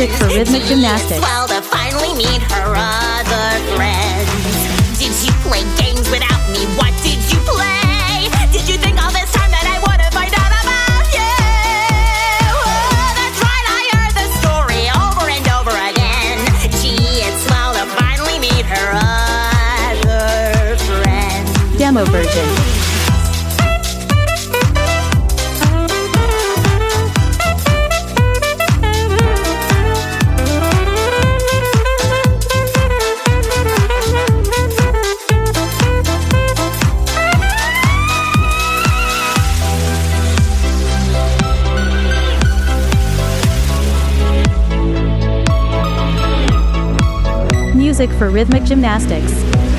Music for rhythmic gymnastics. Well, to finally meet her other friends. Did you play games without me? What did you play? Did you think all this time that I would have find out about you? Oh, that's right, I heard the story over and over again. Gee, it's swell to finally meet her other friends. Demo version. Music for rhythmic gymnastics.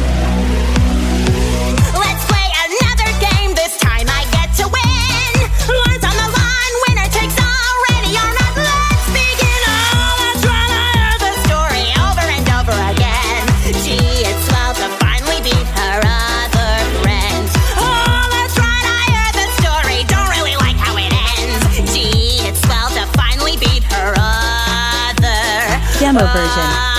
Let's play another game. This time I get to win. Words on the line, winner takes all. Ready or not, let's begin. Oh, that's right, I heard the story over and over again. Gee, it's swell to finally beat her other friends. Oh, that's right, I heard the story. Don't really like how it ends. Gee, it's swell to finally beat her other Demo version.